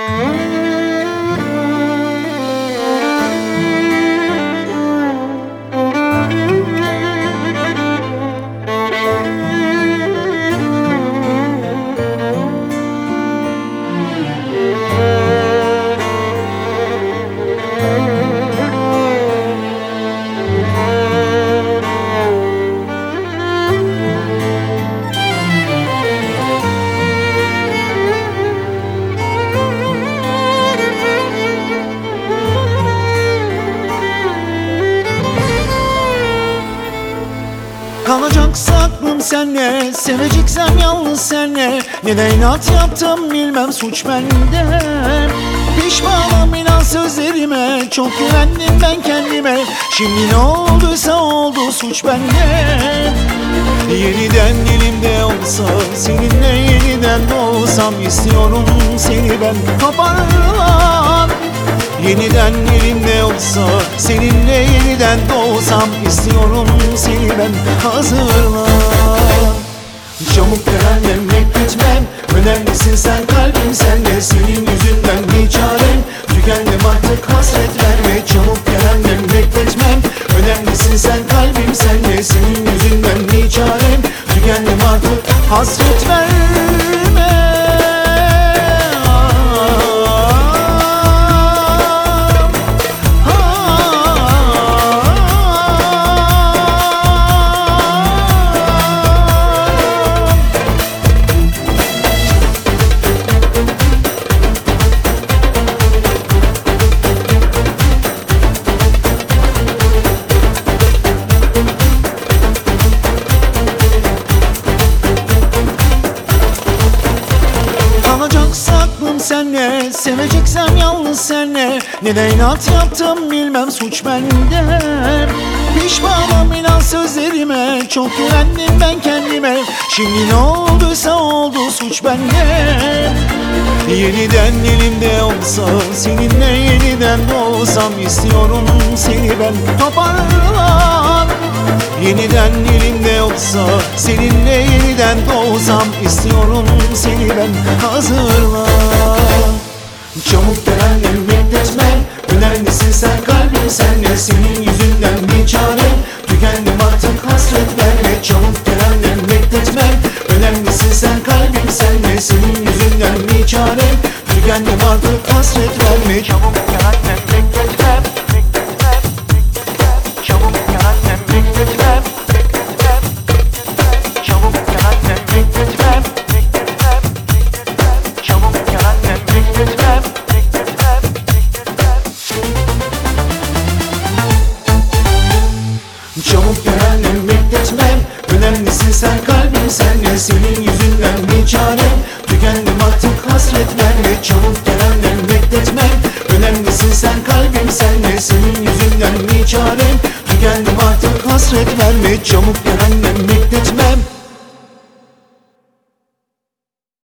Kalacaksa aklım senle, seveceksem yalnız senle. Neden inat yaptım bilmem, suç bende. Pişmanım inan sözlerime, çok güvendim ben kendime. Şimdi ne olduysa oldu, suç bende. Yeniden elimde olsa, seninle yeniden doğsam. İstiyorum seni ben toparlan. Yeniden elimde olsa, seninle yeniden doğsam. İstiyorum seni ben, hazırlan. Çabuk gelen memleketmem, önemlisin sen, kalbim sende. Senin yüzünden bir çarem, tükendim artık hasret verme. Çabuk gelen memleketmem, önemlisin sen, kalbim sende. Senin yüzünden bir çarem, tükendim artık hasret verme. Aklım senle, seveceksem yalnız senle. Neden inat yaptım bilmem, suç bende. Pişmanım inan sözlerime, çok güvendim ben kendime. Şimdi ne olduysa oldu, suç bende. Yeniden elimde olsa, seninle yeniden doğsam. İstiyorum seni ben toparlan. Yeniden elimde olsa, seninle yeniden doğsam. İstiyorum seni ben, hazırlan. Çabuk gelen bekletmem, önemlisin sen, kalbim senle. Senin yüzünden bir çarem, tükendim artık hasret verme. Çabuk gelen bekletmem, önemlisin sen, kalbim senle. Senin yüzünden bir çarem, tükendim artık hasret verme. Çabuk gelen bekletmem, çabuk gelen bekletmem, çabuk gelen bekletmem, çabuk gelen bekletmem. Çabuk gelen bekletmem, önemlisin sen, kalbim senle. Senin yüzünden bir çarem, tükendim artık hasret verme. Çabuk gelen bekletmem, önemlisin sen, kalbim senle. Senin yüzünden bir çarem, tükendim artık hasret verme. Çabuk gelen bekletmem.